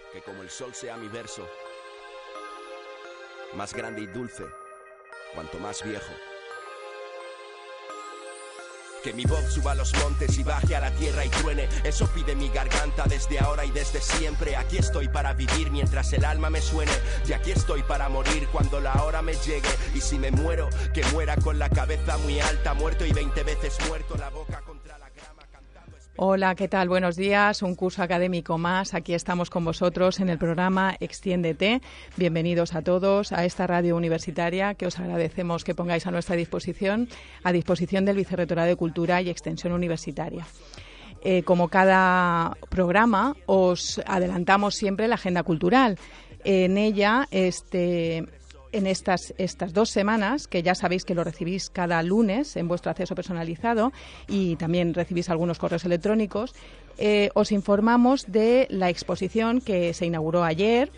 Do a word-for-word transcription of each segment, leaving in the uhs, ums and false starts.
que como el sol sea mi verso, más grande y dulce, cuanto más viejo. Que mi voz suba a los montes y baje a la tierra y truene, eso pide mi garganta desde ahora y desde siempre. Aquí estoy para vivir mientras el alma me suene, y aquí estoy para morir cuando la hora me llegue. Y si me muero, que muera con la cabeza muy alta, muerto y veinte veces muerto, la boca contra la grama. Hola, ¿qué tal? Buenos días, un curso académico más. Aquí estamos con vosotros en el programa Extiéndete. Bienvenidos a todos a esta radio universitaria que os agradecemos que pongáis a nuestra disposición, a disposición del Vicerrectorado de Cultura y Extensión Universitaria. Eh, como cada programa, os adelantamos siempre la agenda cultural. En ella, este... En estas, estas dos semanas, que ya sabéis que lo recibís cada lunes en vuestro acceso personalizado y también recibís algunos correos electrónicos, eh, os informamos de la exposición que se inauguró ayer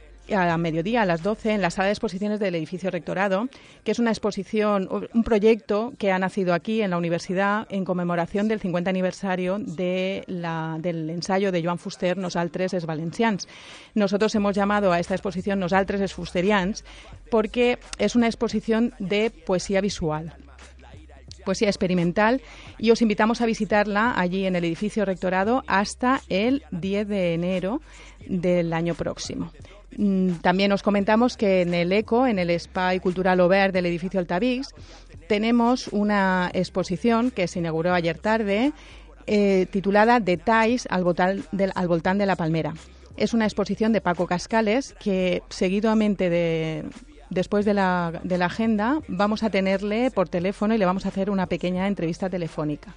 a mediodía, a las doce, en la sala de exposiciones del edificio Rectorado, que es una exposición, un proyecto que ha nacido aquí en la universidad en conmemoración del cincuenta aniversario de la, del ensayo de Joan Fuster, Nosaltres els valencians. Nosotros hemos llamado a esta exposición Nosaltres els fusterians porque es una exposición de poesía visual, poesía experimental, y os invitamos a visitarla allí en el edificio Rectorado hasta el diez de enero del año próximo. También os comentamos que en el ECO, en el Espai Cultural Obert del edificio Altavix, tenemos una exposición que se inauguró ayer tarde, eh, titulada Detalls al voltant de, al voltant de la palmera. Es una exposición de Paco Cascales que, seguidamente de, después de la, de la agenda, vamos a tenerle por teléfono y le vamos a hacer una pequeña entrevista telefónica.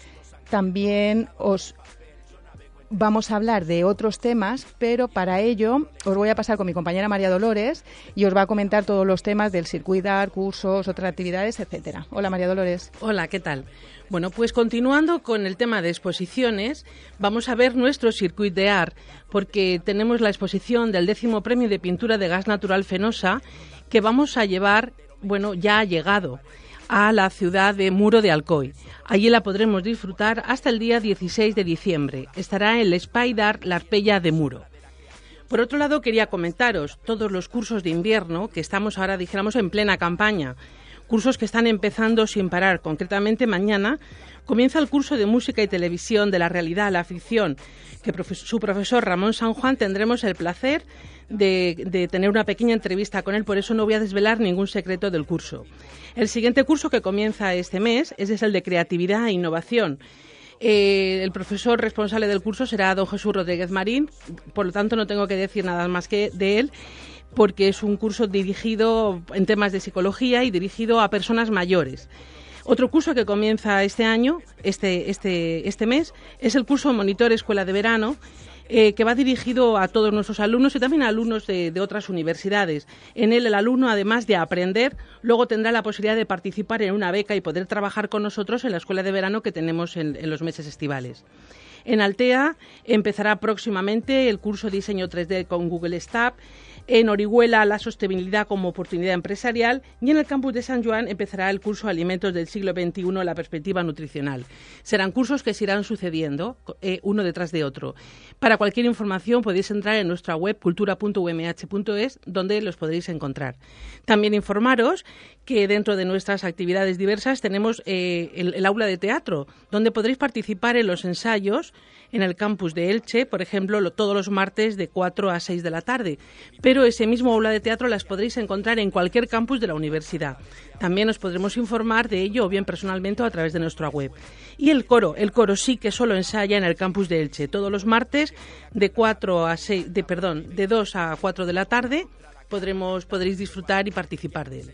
También os vamos a hablar de otros temas, pero para ello os voy a pasar con mi compañera María Dolores y os va a comentar todos los temas del Circuit d'Art, cursos, otras actividades, etcétera. Hola, María Dolores. Hola, ¿qué tal? Bueno, pues continuando con el tema de exposiciones, vamos a ver nuestro Circuit d'Art, porque tenemos la exposición del décimo premio de pintura de gas natural Fenosa, que vamos a llevar, bueno, ya ha llegado a la ciudad de Muro de Alcoi. Allí la podremos disfrutar hasta el día dieciséis de diciembre. Estará en el Espai d'Art L'Arpella de Muro. Por otro lado, quería comentaros todos los cursos de invierno que estamos ahora, dijéramos, en plena campaña. Cursos que están empezando sin parar. Concretamente, mañana comienza el curso de música y televisión de la realidad a la ficción, que profe- su profesor Ramón San Juan tendremos el placer de, de tener una pequeña entrevista con él, por eso no voy a desvelar ningún secreto del curso. El siguiente curso que comienza este mes es el de creatividad e innovación. Eh, el profesor responsable del curso será don Jesús Rodríguez Marín, por lo tanto no tengo que decir nada más que de él, porque es un curso dirigido en temas de psicología y dirigido a personas mayores. Otro curso que comienza este año, este, este, este mes, es el curso Monitor Escuela de Verano, eh, que va dirigido a todos nuestros alumnos y también a alumnos de, de otras universidades. En él, el alumno, además de aprender, luego tendrá la posibilidad de participar en una beca y poder trabajar con nosotros en la Escuela de Verano que tenemos en, en los meses estivales. En Altea empezará próximamente el curso Diseño tres D con Google Stack. En Orihuela, la sostenibilidad como oportunidad empresarial, y en el campus de San Joan empezará el curso Alimentos del siglo veintiuno, la perspectiva nutricional. Serán cursos que se irán sucediendo eh, uno detrás de otro. Para cualquier información podéis entrar en nuestra web cultura punto u m h punto es, donde los podréis encontrar. También informaros que dentro de nuestras actividades diversas tenemos eh, el, el aula de teatro, donde podréis participar en los ensayos en el campus de Elche, por ejemplo, lo, todos los martes de cuatro a seis de la tarde. Pero ese mismo aula de teatro las podréis encontrar en cualquier campus de la universidad. También os podremos informar de ello o bien personalmente o a través de nuestra web. Y el coro, el coro sí que solo ensaya en el campus de Elche, todos los martes de cuatro a seis, de perdón, de dos a cuatro de la tarde podremos podréis disfrutar y participar de él.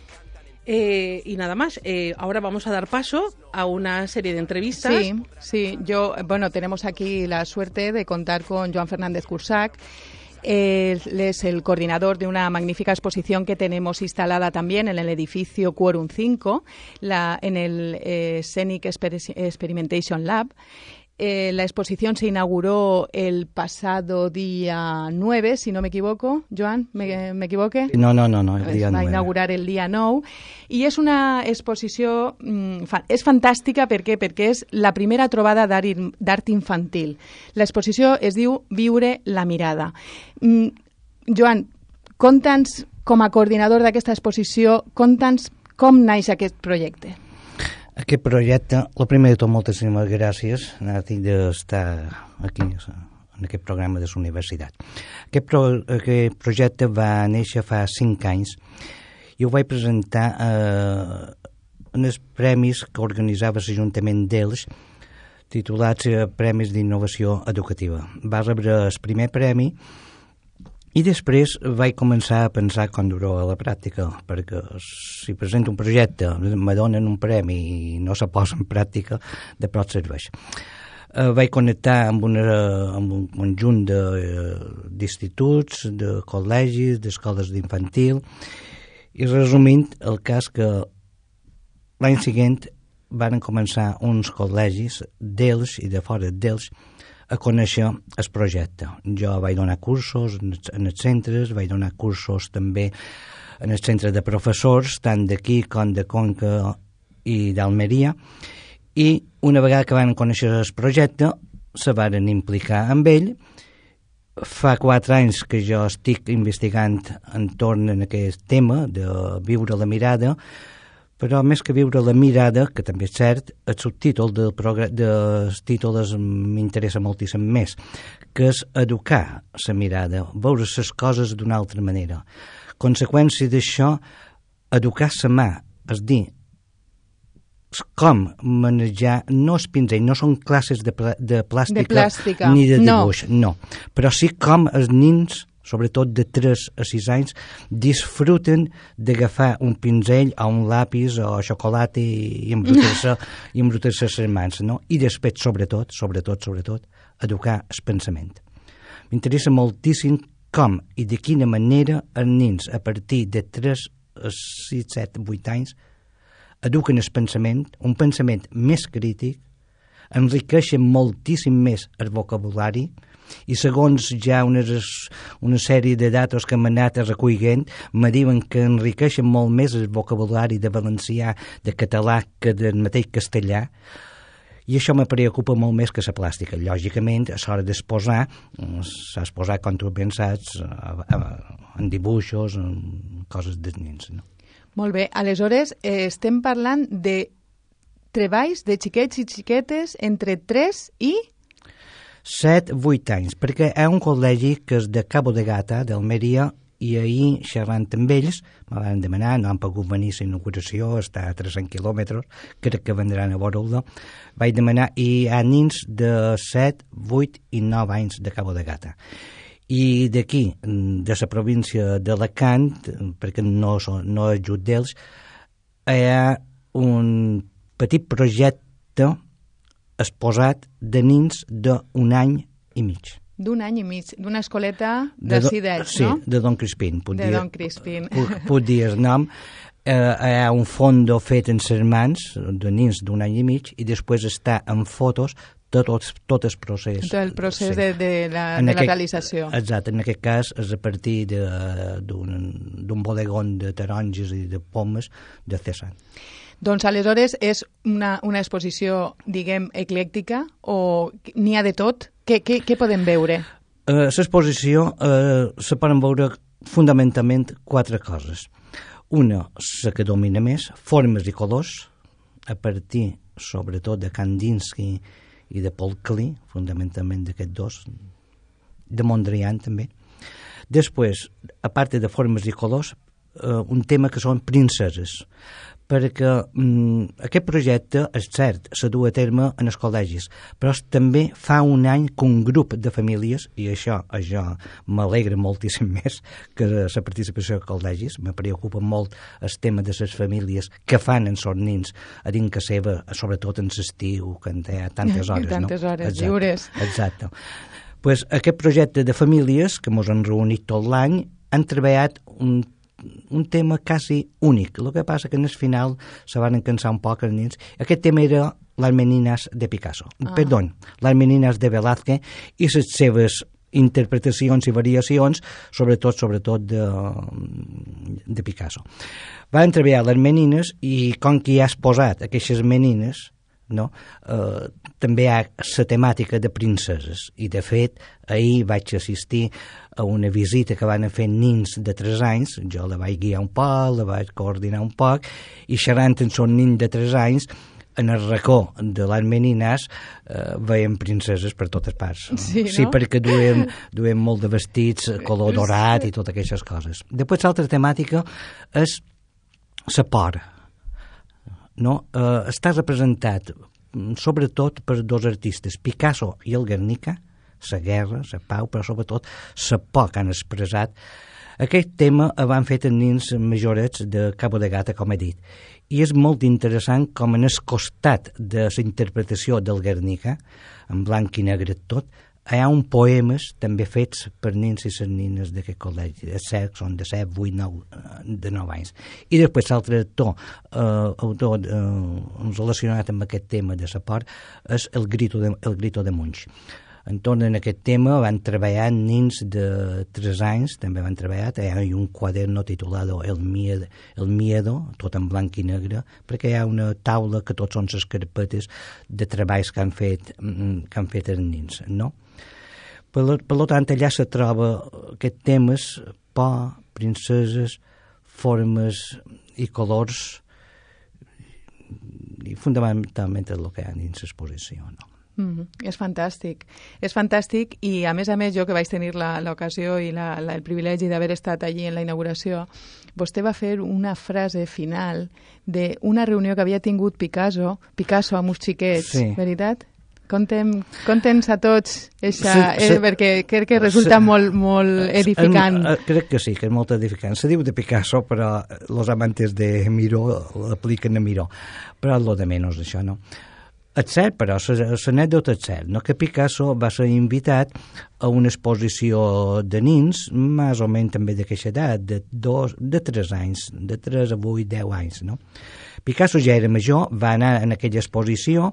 Eh, y nada más, eh, ahora vamos a dar paso a una serie de entrevistas. Sí, sí, yo, bueno, tenemos aquí la suerte de contar con Joan Fernández Cursac. Él es el coordinador de una magnífica exposición que tenemos instalada también en el edificio Quorum cinco, la, en el eh, Scenic Exper- Experimentation Lab. Eh, la exposición se inauguró el pasado día nueve, si no me equivoco. Joan, ¿me, me equivoque? No, no, no, no el dia es va nueve. inaugurar el dia nou. I és una exposició... Mm, fa, és fantàstica, per què? Perquè és la primera trobada d'art infantil. L'exposició es diu Viure la mirada. Mm, Joan, conta'ns, com a coordinador d'aquesta exposició, conta'ns com naix aquest projecte. Aquest projecte, el primer de tot, moltíssimes gràcies, Nati, d'estar aquí en aquest programa de la universitat. Aquest, pro, aquest projecte va néixer fa cinc anys i ho vaig presentar eh, en els premis que organitzava l'Ajuntament d'Elx, titulats eh, Premis d'Innovació Educativa. Va rebre el primer premi i després vaig començar a pensar com dur-ho a la pràctica, perquè si presento un projecte, me donen un premi i no se posa en pràctica, de prou serveix. Uh, vaig connectar amb, una, amb un conjunt d'instituts, de, de col·legis, d'escoles d'infantil, i resumint, el cas que l'any següent van començar uns col·legis d'Elx i de fora d'Elx a conèixer el projecte. Jo vaig donar cursos en els centres, vaig donar cursos també en el centre de professors, tant d'aquí com de Conca i d'Almeria, i una vegada que van conèixer el projecte, se van implicar amb ell. Fa quatre anys que jo estic investigant entorn en aquest tema de viure la mirada, però més que viure la mirada, que també és cert, el subtítol del programa, del títol m'interessa moltíssim més, que és educar la mirada, veure les coses d'una altra manera. Conseqüència d'això, educar la mà, és dir, com manejar, no és pinzell, no són classes de, pl de, plàstica, de plàstica ni de dibuix, no. no, però sí com els nins, sobretot de tres a sis anys, disfruten d'agafar un pinzell o un lápiz o xocolata i embrutar-se i embrutar-se les mans, no? I després, sobretot, sobretot, sobretot, educar el pensament. M'interessa moltíssim com i de quina manera els nens a partir de tres a sis, set, vuit anys eduquen el pensament, un pensament més crític, enriqueixen moltíssim més el vocabulari, i segons ja una, una sèrie de datos que m'han anat recollint, me diuen que enriqueixen molt més el vocabulari de valencià, de català, que del mateix castellà, i això me preocupa molt més que la plàstica. Lògicament, a l'hora d'exposar, s'ha exposat, com tu ben saps, en dibuixos, en coses dels nens. No? Molt bé, aleshores eh, estem parlant de treballs de xiquets i xiquetes entre tres i... set, vuit anys, perquè hi ha un col·legi que és de Cabo de Gata, d'Almeria, i ahir, xerrant amb ells, me van demanar, no han pogut venir a la inauguració, està a tres-cents quilòmetres, crec que vendran a veure-lo, vaig demanar, i hi ha nins de set, vuit i nou anys de Cabo de Gata. I d'aquí, de la província d'Alacant, perquè no, no és just d'ells, hi ha un petit projecte exposat de nins d'un any i mig. D'un any i mig, d'una escoleta de, de Cidets, sí, no? Sí, de Don Crispín. De dir, Don Crispín. Puc, puc dir el nom. Eh, hi ha un fondo fet en ses mans, de nins d'un any i mig, i després està en fotos tot, tot el procés. Tot el procés sí. de, de, la, en de aquest, la realització. Exacte, en aquest cas és a partir d'un bodegón de taronges i de pomes de Cézanne. Doncs aleshores és una, una exposició, diguem, eclèctica o n'hi ha de tot? Què, què, què podem veure? Uh, l'exposició uh, se poden veure fonamentalment quatre coses. Una, la que domina més, formes i colors, a partir sobretot de Kandinsky i de Paul Klee, fonamentalment d'aquests dos, de Mondrian també. Després, a part de formes i colors, uh, un tema que són princeses, perquè um, aquest projecte, és cert, se du a terme en els col·legis, però també fa un any que un grup de famílies, i això, això m'alegra moltíssim més que la participació de col·legis, me preocupa molt el tema de les famílies que fan en els nins a dins que seva, sobretot en l'estiu, que hi ha tantes hores, tantes no? hores Exacte, lliures. Exacte. Pues aquest projecte de famílies, que ens han reunit tot l'any, han treballat un un tema quasi únic. El que passa que en el final se van cansar un poc els nens. Aquest tema era les Meninas de Picasso. Ah. Perdó, les Meninas de Velázquez i les seves interpretacions i variacions, sobretot sobretot de, de Picasso. Van treballar les Menines i com que ja has posat aquestes Menines, no? Eh, també hi ha la temàtica de princeses i de fet ahir vaig assistir a una visita que van fer nins de tres anys, jo la vaig guiar un poc, la vaig coordinar un poc i xerrant amb son nin de tres anys en el racó de les Meninas eh, veiem princeses per totes parts. Sí, no? Sí, perquè duem, duem molt de vestits color dorat i totes aquestes coses. Després l'altra temàtica és la por. No? Eh, està representat sobretot per dos artistes, Picasso i el Guernica, la guerra, la pau, però sobretot la por que han expressat. Aquest tema el van fer els nins majorets de Cabo de Gata, com he dit, i és molt interessant com en el costat de la interpretació del Guernica, en blanc i negre tot, hi ha un poemes també fets per nins i les nines d'aquest col·legi, de set, són de set, vuit, nou, de nou anys. I després l'altre autor, eh, autor eh, relacionat amb aquest tema de la por és el Grito de, el Grito de Munch. Entorn en aquest tema van treballar nins de tres anys, també van treballar, hi ha un quaderno titulat El Miedo, El Miedo, tot en blanc i negre, perquè hi ha una taula que tots són les carpetes de treballs que han fet, que han fet els nins, no? Per, per tant, allà se troba aquests temes, por, princeses, formes i colors, i fonamentalment el que hi ha dins l'exposició, no? Mm, és fantàstic, és fantàstic i a més a més jo que vaig tenir l'ocasió i la, la, el privilegi d'haver estat allí en la inauguració, vostè va fer una frase final d'una reunió que havia tingut Picasso, Picasso amb uns xiquets, sí. Veritat? Contem, conta'ns a tots, eixa, sí, sí, eh, perquè crec que resulta sí, molt, molt edificant. Eh, crec que sí, que és molt edificant. Se diu de Picasso, però els amantes de Miró l'apliquen a Miró. Però lo de menys això, no? És cert, però l'anècdota és cert, no? Que Picasso va ser invitat a una exposició de nins, més o menys també d'aquesta edat, de, dos, de tres anys, de tres a vuit, deu anys, no? Picasso ja era major, va anar en aquella exposició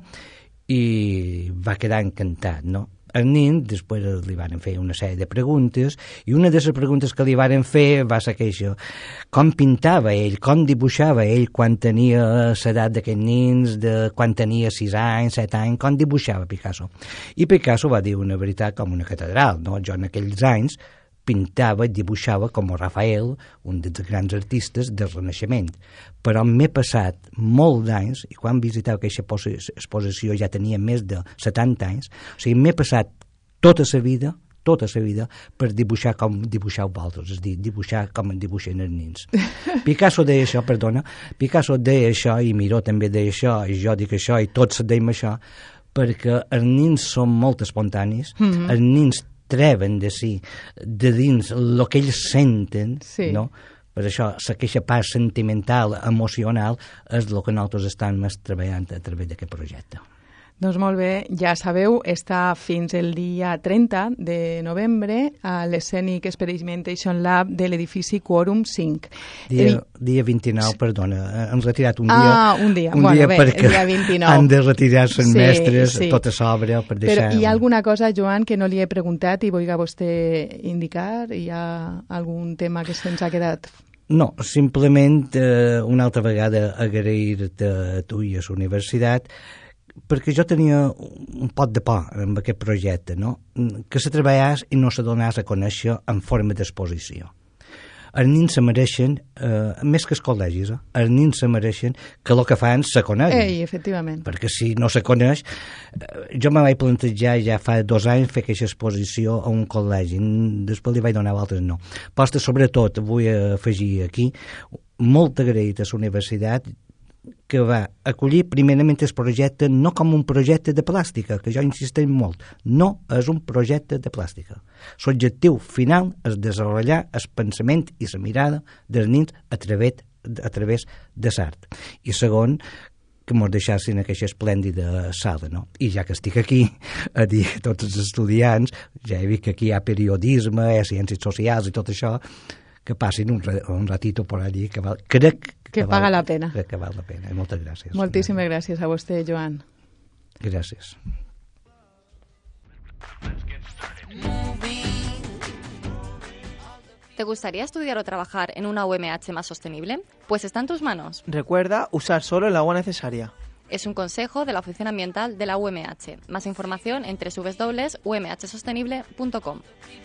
i va quedar encantat, no? El nin, després li van fer una sèrie de preguntes, i una de les preguntes que li van fer va ser això, com pintava ell, com dibuixava ell quan tenia l'edat d'aquests nins, de quan tenia sis anys, set anys, com dibuixava Picasso. I Picasso va dir una veritat com una catedral, no? Jo en aquells anys pintava i dibuixava com Rafael, un dels grans artistes del Renaixement. Però m'he passat molt d'anys, i quan visitava aquesta exposició ja tenia més de setanta anys, o sigui, m'he passat tota la vida, tota la vida, per dibuixar com dibuixeu vosaltres, és a dir, dibuixar com dibuixen els nins. Picasso deia això, perdona, Picasso deia això, i Miró també deia això, i jo dic això, i tots deim això, perquè els nins són molt espontanis, mm-hmm. els nins treuen de si, de dins el que ells senten, sí. No? Per això, aquesta part sentimental, emocional, és el que nosaltres estem més treballant a través d'aquest projecte. Doncs molt bé, ja sabeu, està fins el dia trenta de novembre a l'Escenic Experimentation Lab de l'edifici Quorum cinc. Dia, el... dia vint-i-nou, perdona, hem retirat un dia. Ah, un dia, un bueno, dia bé, perquè el dia vint-i-nou. Han de retirar-se els sí, mestres, sí. tota l'obra, per deixar... Però hi ha alguna cosa, Joan, que no li he preguntat i vulgui vostè indicar? Hi ha algun tema que se'ns ha quedat... No, simplement eh, una altra vegada agrair-te a tu i a la universitat perquè jo tenia un pot de por amb aquest projecte, no? Que se treballés i no se donés a conèixer en forma d'exposició. Els nins se mereixen, eh, més que els col·legis, eh? Els nins se mereixen que el que fan se conegui. Ei, efectivament. Perquè si no se coneix... Eh, jo me vaig plantejar ja fa dos anys fer aquesta exposició a un col·legi, després li vaig donar altres no. Però sobretot vull afegir aquí molt agraït a la universitat que va acollir primerament el projecte no com un projecte de plàstica, que jo insisteix molt, no és un projecte de plàstica. L'objectiu final és desenvolupar el pensament i la mirada dels nins a través, a través de l'art. I segon, que mos deixassin aquesta esplèndida sala, no? I ja que estic aquí a dir a tots els estudiants, ja he vist que aquí hi ha periodisme, hi ha ciències socials i tot això, que passin un, un ratito per allí, que val, crec que, que paga val, la pena. Crec que val la pena. Moltes gràcies. Moltíssimes gràcies a vostè, Joan. Gracias. ¿Te gustaría estudiar o trabajar en una U M H más sostenible? Pues está en tus manos. Recuerda usar solo el agua necesaria. Es un consejo de la Oficina Ambiental de la U M H. Más información en doble u doble u doble u punto u m h sostenible punto com.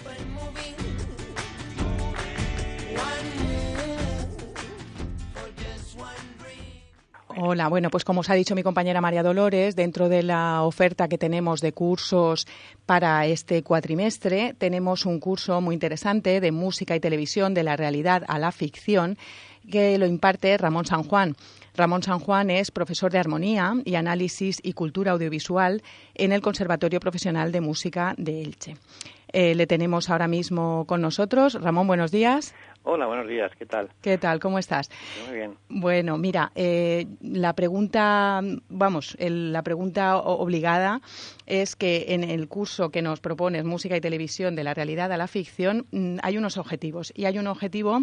Hola, bueno, pues como os ha dicho mi compañera María Dolores, dentro de la oferta que tenemos de cursos para este cuatrimestre, tenemos un curso muy interesante de música y televisión, de la realidad a la ficción, que lo imparte Ramón San Juan. Ramón San Juan es profesor de armonía y análisis y cultura audiovisual en el Conservatorio Profesional de Música de Elche. Eh, le tenemos ahora mismo con nosotros. Ramón, buenos días. Hola, buenos días, ¿qué tal? ¿Qué tal? ¿Cómo estás? Muy bien. Bueno, mira, eh, la pregunta, vamos, el, la pregunta obligada es que en el curso que nos propones, Música y Televisión, de la realidad a la ficción, hay unos objetivos. Y hay un objetivo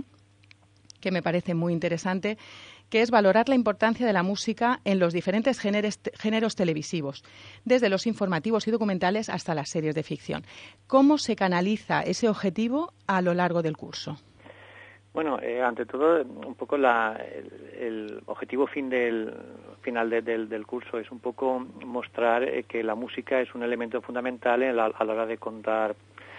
que me parece muy interesante, que es valorar la importancia de la música en los diferentes géneros, géneros televisivos, desde los informativos y documentales hasta las series de ficción. ¿Cómo se canaliza ese objetivo a lo largo del curso? Bueno, eh, ante todo, un poco la, el, el objetivo fin del, final de, del, del curso es un poco mostrar eh, que la música es un elemento fundamental en la, a la hora de contar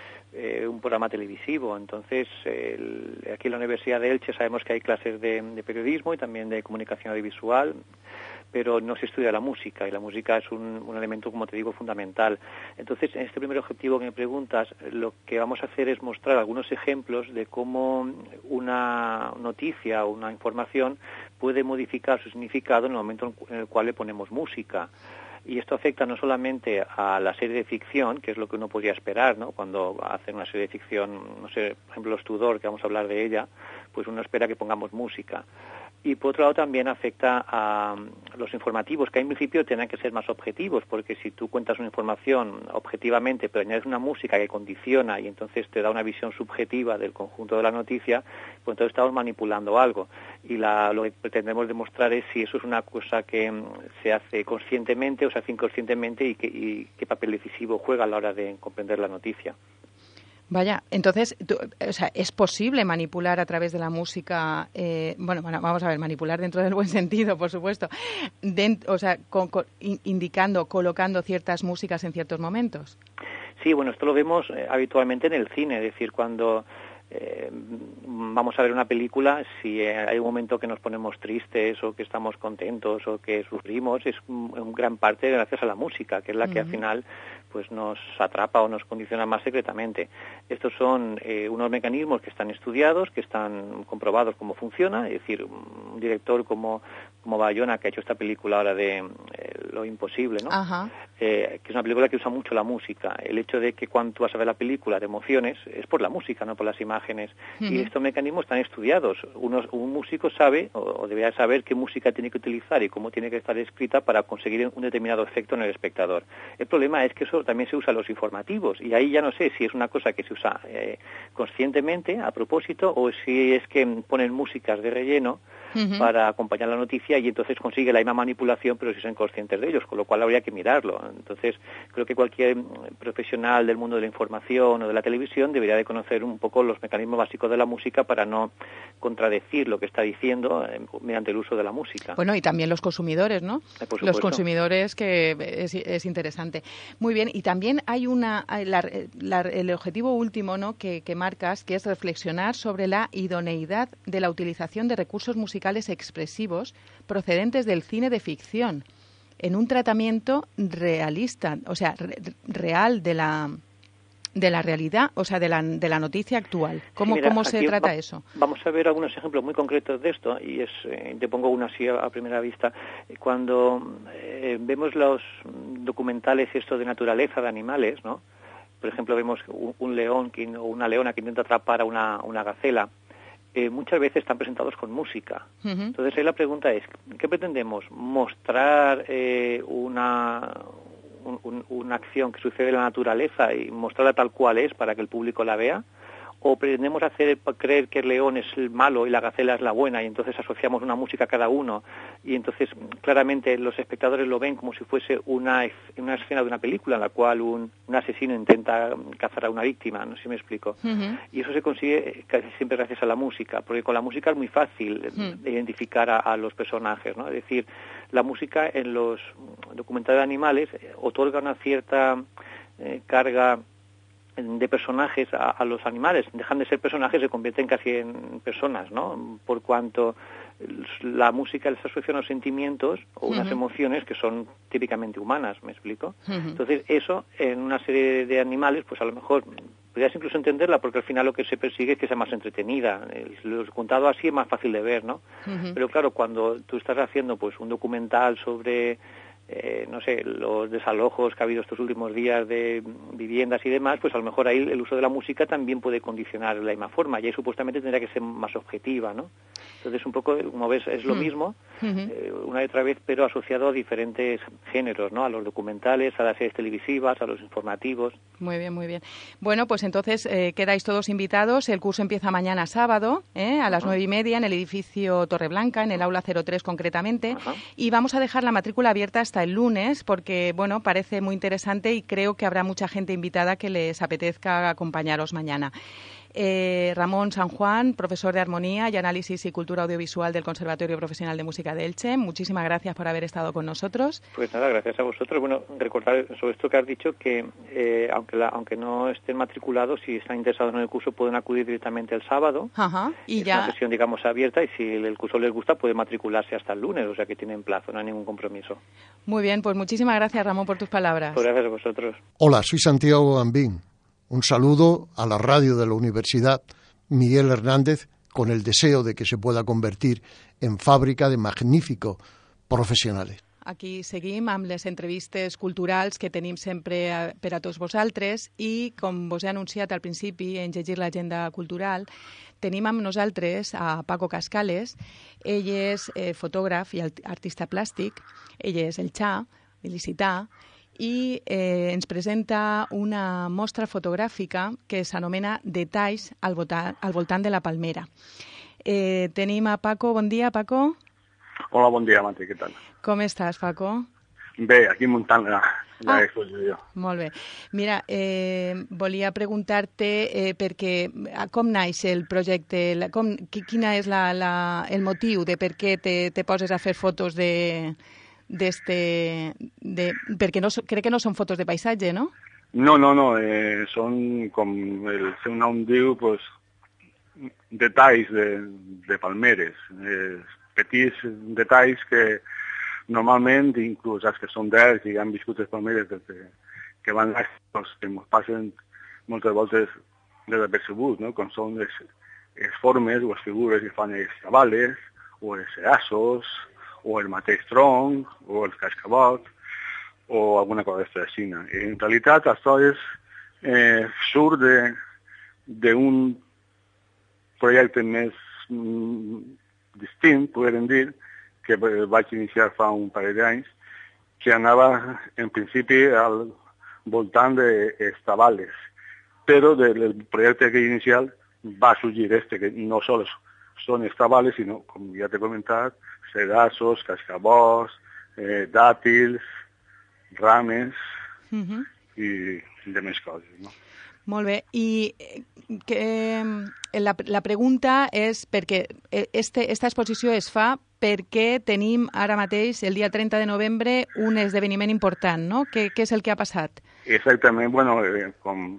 eh, un programa televisivo. Entonces, el, aquí en la Universidad de Elche sabemos que hay clases de, de periodismo y también de comunicación audiovisual, pero no se estudia la música, y la música es un, un elemento, como te digo, fundamental. Entonces, en este primer objetivo que me preguntas, lo que vamos a hacer es mostrar algunos ejemplos de cómo una noticia o una información puede modificar su significado en el momento en el cual le ponemos música. Y esto afecta no solamente a la serie de ficción, que es lo que uno podría esperar, ¿no? Cuando hacen una serie de ficción, no sé, por ejemplo, Los Tudor, que vamos a hablar de ella, pues uno espera que pongamos música. Y por otro lado también afecta a los informativos, que en principio tienen que ser más objetivos, porque si tú cuentas una información objetivamente, pero añades una música que condiciona y entonces te da una visión subjetiva del conjunto de la noticia, pues entonces estamos manipulando algo. Y la, lo que pretendemos demostrar es si eso es una cosa que se hace conscientemente o se hace inconscientemente y, que, y qué papel decisivo juega a la hora de comprender la noticia. Vaya, entonces, tú, o sea, ¿es posible manipular a través de la música? Eh, bueno, bueno, vamos a ver, manipular dentro del buen sentido, por supuesto. Dent, o sea, con, con, indicando, colocando ciertas músicas en ciertos momentos. Sí, bueno, esto lo vemos eh, habitualmente en el cine, es decir, cuando eh, vamos a ver una película, si eh, hay un momento que nos ponemos tristes o que estamos contentos o que sufrimos, es en gran parte gracias a la música, que es la que uh-huh. al final pues nos atrapa o nos condiciona más secretamente. Estos son eh, unos mecanismos que están estudiados, que están comprobados cómo funciona, es decir, un director como, como Bayona, que ha hecho esta película ahora de eh, Lo Imposible, ¿no? Ajá. Eh, que es una película que usa mucho la música. El hecho de que cuando tú vas a ver la película de emociones es por la música, no por las imágenes. Uh-huh. Y estos mecanismos están estudiados. Uno, un músico sabe, o, o debería saber, qué música tiene que utilizar y cómo tiene que estar escrita para conseguir un determinado efecto en el espectador. El problema es que eso también se usa en los informativos, y ahí ya no sé si es una cosa que se usa eh, conscientemente, a propósito, o si es que ponen músicas de relleno uh-huh. para acompañar la noticia y entonces consigue la misma manipulación, pero si son conscientes de ellos, con lo cual habría que mirarlo. Entonces, creo que cualquier profesional del mundo de la información o de la televisión debería de conocer un poco los mecanismos básicos de la música para no contradecir lo que está diciendo eh, mediante el uso de la música. Bueno, y también los consumidores, ¿no? Eh, por los consumidores, que es, es interesante. Muy bien, y también hay una la, la, el objetivo último, ¿no?, que, que marcas, que es reflexionar sobre la idoneidad de la utilización de recursos musicales expresivos procedentes del cine de ficción en un tratamiento realista, o sea, re, real de la de la realidad, o sea, de la, de la noticia actual. ¿Cómo, sí, mira, ¿cómo se trata va, eso? Vamos a ver algunos ejemplos muy concretos de esto, y es eh, te pongo uno así a, a primera vista. Cuando eh, vemos los documentales esto de naturaleza, de animales, ¿no? Por ejemplo, vemos un, un león que, o una leona que intenta atrapar a una, una gacela. Eh, muchas veces están presentados con música. Uh-huh. Entonces ahí la pregunta es, ¿qué pretendemos? ¿Mostrar eh, una... Un, un, una acción que sucede en la naturaleza y mostrarla tal cual es para que el público la vea, o pretendemos hacer creer que el león es el malo y la gacela es la buena, y entonces asociamos una música a cada uno, y entonces claramente los espectadores lo ven como si fuese una, una escena de una película en la cual un, un asesino intenta cazar a una víctima, no sé si me explico. Uh-huh. Y eso se consigue casi siempre gracias a la música, porque con la música es muy fácil uh-huh. identificar a, a los personajes, ¿no? Es decir, la música en los documentales de animales otorga una cierta eh, carga de personajes a, a los animales, dejan de ser personajes, se convierten casi en personas, ¿no? Por cuanto la música les asocia unos sentimientos o unas uh-huh. emociones que son típicamente humanas, ¿me explico? Uh-huh. Entonces eso en una serie de animales, pues a lo mejor podrías incluso entenderla, porque al final lo que se persigue es que sea más entretenida. Lo he contado así es más fácil de ver, ¿no? Uh-huh. Pero claro, cuando tú estás haciendo pues un documental sobre Eh, no sé, los desalojos que ha habido estos últimos días de viviendas y demás, pues a lo mejor ahí el uso de la música también puede condicionar de la misma forma, y ahí supuestamente tendría que ser más objetiva, ¿no? Entonces un poco, como ves, es lo mm. mismo, uh-huh. eh, una y otra vez, pero asociado a diferentes géneros, ¿no? A los documentales, a las series televisivas, a los informativos. Muy bien, muy bien. Bueno, pues entonces eh, quedáis todos invitados. El curso empieza mañana sábado, ¿eh? a las nueve y media, en el edificio Torreblanca, en el aula cero tres concretamente, uh-huh. y vamos a dejar la matrícula abierta hasta el lunes, porque, bueno, parece muy interesante y creo que habrá mucha gente invitada que les apetezca acompañaros mañana. Eh, Ramón San Juan, profesor de Armonía y Análisis y Cultura Audiovisual del Conservatorio Profesional de Música de Elche, muchísimas gracias por haber estado con nosotros. Pues nada, gracias a vosotros. Bueno, recordar sobre esto que has dicho, que eh, aunque, la, aunque no estén matriculados, si están interesados en el curso pueden acudir directamente el sábado. Ajá, y es ya... una sesión, digamos, abierta, y si el curso les gusta pueden matricularse hasta el lunes, o sea que tienen plazo, no hay ningún compromiso. Muy bien, pues muchísimas gracias, Ramón, por tus palabras. Pues gracias a vosotros. Hola, soy Santiago Gambín. Un saludo a la radio de la Universidad Miguel Hernández, con el deseo de que se pueda convertir en fàbrica de magníficos professionals. Aquí seguim amb les entrevistes culturals que tenim sempre per a tots vosaltres, i com vos he anunciat al principi en llegir l'agenda cultural, tenim amb nosaltres a Paco Cascales. Ell és eh, fotògraf i artista plàstic, ell és el Xa, il·licità, i eh, ens presenta una mostra fotogràfica que s'anomena Detalls al, volta, al voltant de la palmera. Eh, tenim a Paco. Bon dia, Paco. Hola, bon dia, Mati, què tal? Com estàs, Paco? Bé, aquí muntant la, la ah, exposició. Molt bé. Mira, eh, volia preguntar-te eh, perquè com naix el projecte, la, com, quina és la, la, el motiu de per què te, te poses a fer fotos de... D'este, de, perquè no, crec que no són fotos de paisatge, no? No, no, no, eh, són, com el seu nom diu, pues, detalls de, de palmeres, eh, petits detalls que normalment, inclús els que són d'ells i han viscut les palmeres des de, que van anar, doncs, que ens passen moltes voltes desapercebuts, no? Com són les, les formes o les figures que fan els cabales o els assos, o el mateix tronc, o els cascabots, o alguna cosa així. En realitat, això és, eh, surt d'un projecte més mm, distint, podríem dir, que vaig iniciar fa un parell d'anys, que anava, en principi, al voltant d'estabales. Però del projecte que inicial va sorgir este, que no sols són estabales, sinó, com ja t'he comentat, sedassos, cascabots, eh, dàtils, rames uh-huh. i de més coses, no? Molt bé. I que, la, la pregunta és perquè este, esta exposició es fa perquè tenim ara mateix, el dia trenta de novembre, un esdeveniment important, no? Què, què és el que ha passat? Exactament. Bueno, eh, com...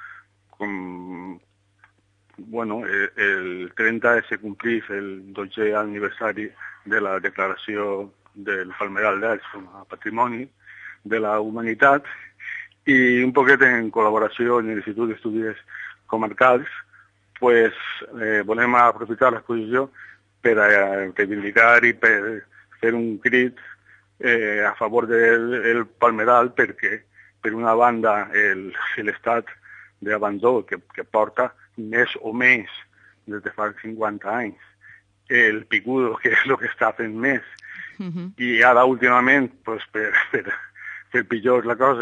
com Bueno, el trenta se complís el dotzè aniversari de la declaració del Palmeral d'Elx com a patrimoni de la humanitat, i un poquet en col·laboració amb l'Institut d'Estudis Comarcals, pues, eh, volem aprofitar l'exposició per a reivindicar i per fer un crit eh, a favor del, del Palmeral, perquè, per una banda, l'estat d'abandó que, que porta més o menys des de fa cinquanta anys, el picudo, que és el que està fent més, uh-huh. i ara últimament, pues, per, per, per pitjor la cosa,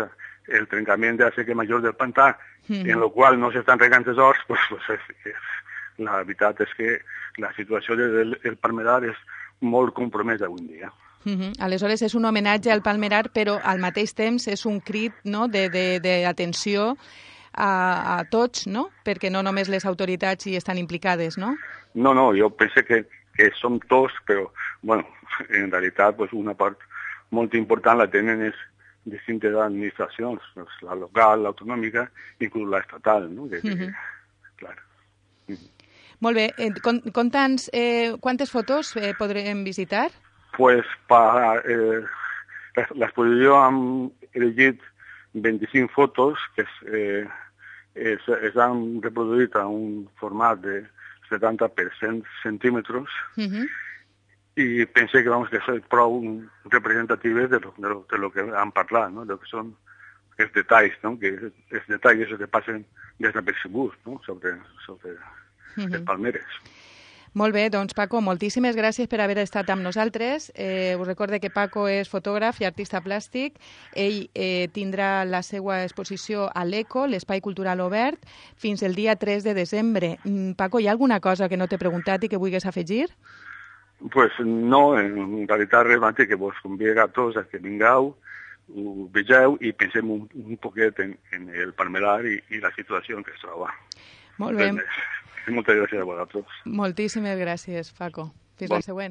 el trencament de la seca major del pantà, Mm. en el qual no s'estan regant els horts, pues, pues, és, és, la veritat és que la situació del el palmerar és molt compromesa avui en dia. Uh-huh. Aleshores és un homenatge al palmerar, però al mateix temps és un crit, no?, d'atenció a, a tots, no?, perquè no només les autoritats hi estan implicades, no? No, no, jo penso que, que som tots, però, bueno, en realitat pues, una part molt important la tenen és distintes administracions, la local, l'autonòmica, inclús la estatal, no? Que, Uh-huh. que, clar. Uh-huh. Molt bé. Eh, Conta'ns, eh, quantes fotos eh, podrem visitar? Pues pa, eh, l'exposició hem elegit vint-i-cinc fotos que es, eh, es, es han reproduït a un format de setanta per cent centímetres Uh-huh. i pensé que, vamos, que són prou representatives de lo, de lo, de lo que han parlat, no? De lo que són els detalls, no? Que els detalls que passen desapercebuts, no? Sobre, sobre Uh-huh. els palmeres. Molt bé, doncs Paco, moltíssimes gràcies per haver estat amb nosaltres. Eh, us recorde que Paco és fotògraf i artista plàstic. Ell eh, tindrà la seva exposició a l'Eco, l'Espai Cultural Obert, fins el dia tres de desembre. Mm, Paco, hi ha alguna cosa que no t'he preguntat i que vulguis afegir? Pues no, en realitat realment que vos conviene a tots a que vingueu, ho vegeu i pensem un, un poquet en, en el palmerar i, i la situació en què es troba. Molt bé. Entonces, moltes gràcies a vosaltres. Moltíssimes gràcies, Paco. Fins Bon. la següent.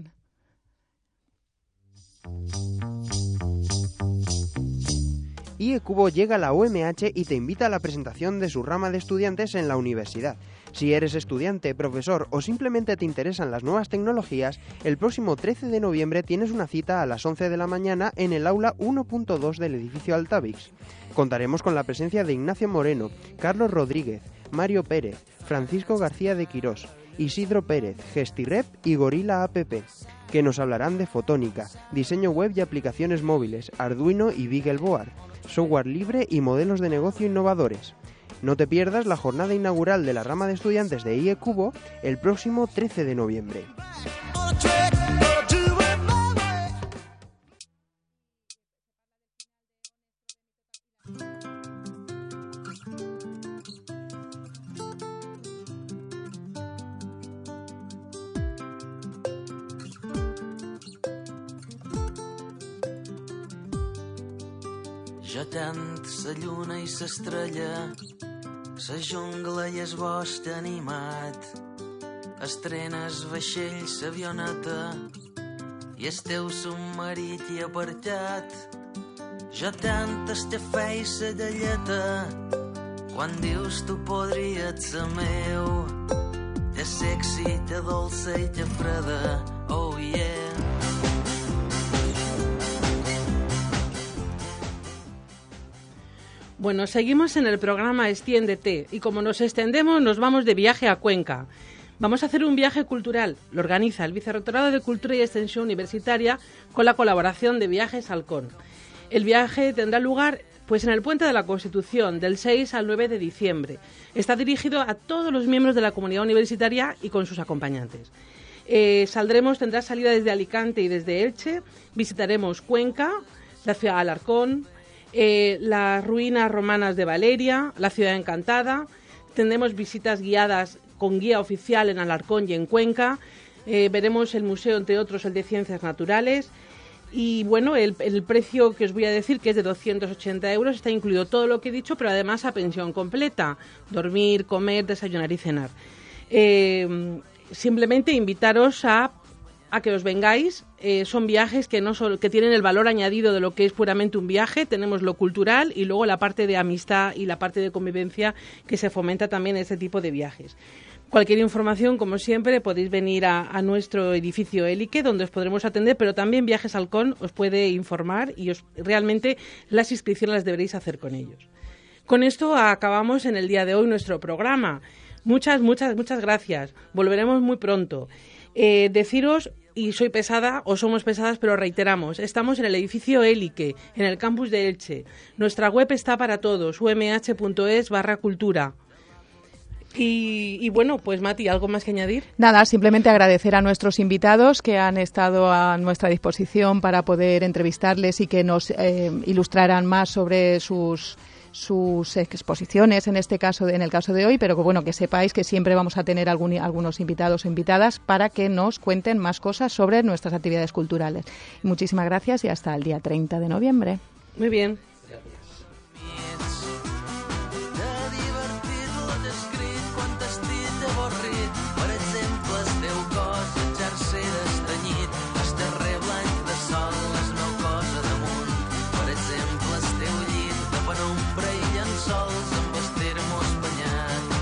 I E Cubo llega a la U M H y te invita a la presentación de su rama de estudiantes en la universidad. Si eres estudiante, profesor o simplemente te interesan las nuevas tecnologías, el próximo trece de noviembre tienes una cita a las once de la mañana en el aula uno punto dos del edificio Altavix. Contaremos con la presencia de Ignacio Moreno, Carlos Rodríguez, Mario Pérez, Francisco García de Quirós, Isidro Pérez, Gestirep y Gorila App, que nos hablarán de fotónica, diseño web y aplicaciones móviles, Arduino y Beagleboard, software libre y modelos de negocio innovadores. No te pierdas la jornada inaugural de la rama de estudiantes de I E Cubo el próximo trece de noviembre. Jo tant sa lluna i s'estrella, sa jungla i es bosc animat, estrenes vaixell, s'avioneta i el teu submarit i apartat. Jo tant estafè i sa galleta, quan dius tu podries ser meu, te sexy, te dolça i te freda, oh yeah. Bueno, seguimos en el programa Extiéndete y como nos extendemos nos vamos de viaje a Cuenca. Vamos a hacer un viaje cultural, lo organiza el Vicerrectorado de Cultura y Extensión Universitaria con la colaboración de Viajes Halcón. El viaje tendrá lugar pues en el Puente de la Constitución del seis al nueve de diciembre. Está dirigido a todos los miembros de la comunidad universitaria y con sus acompañantes. Eh, saldremos, tendrá salida desde Alicante y desde Elche, visitaremos Cuenca, la ciudad de Alarcón, Eh, las ruinas romanas de Valeria, la ciudad encantada. Tendremos visitas guiadas con guía oficial en Alarcón y en Cuenca. Eh, veremos el museo, entre otros, el de Ciencias Naturales. Y bueno, el, el precio que os voy a decir, que es de doscientos ochenta euros, está incluido todo lo que he dicho, pero además a pensión completa. Dormir, comer, desayunar y cenar. Eh, simplemente invitaros a... a que os vengáis. Eh, son viajes que no solo, que tienen el valor añadido de lo que es puramente un viaje. Tenemos lo cultural y luego la parte de amistad y la parte de convivencia que se fomenta también en este tipo de viajes. Cualquier información, como siempre, podéis venir a, a nuestro edificio Élique, donde os podremos atender, pero también Viajes Halcón os puede informar y os, realmente las inscripciones las deberéis hacer con ellos. Con esto acabamos en el día de hoy nuestro programa. Muchas, muchas, muchas gracias. Volveremos muy pronto. Eh, deciros, y soy pesada o somos pesadas, pero reiteramos, estamos en el edificio Élique, en el campus de Elche. Nuestra web está para todos, umh punto es barra cultura. Y, y bueno, pues Mati, ¿algo más que añadir? Nada, simplemente agradecer a nuestros invitados que han estado a nuestra disposición para poder entrevistarles y que nos eh, ilustraran más sobre sus sus exposiciones en este caso, en el caso de hoy, pero que bueno, que sepáis que siempre vamos a tener algún, algunos invitados o invitadas para que nos cuenten más cosas sobre nuestras actividades culturales. Muchísimas gracias y hasta el día treinta de noviembre. Muy bien.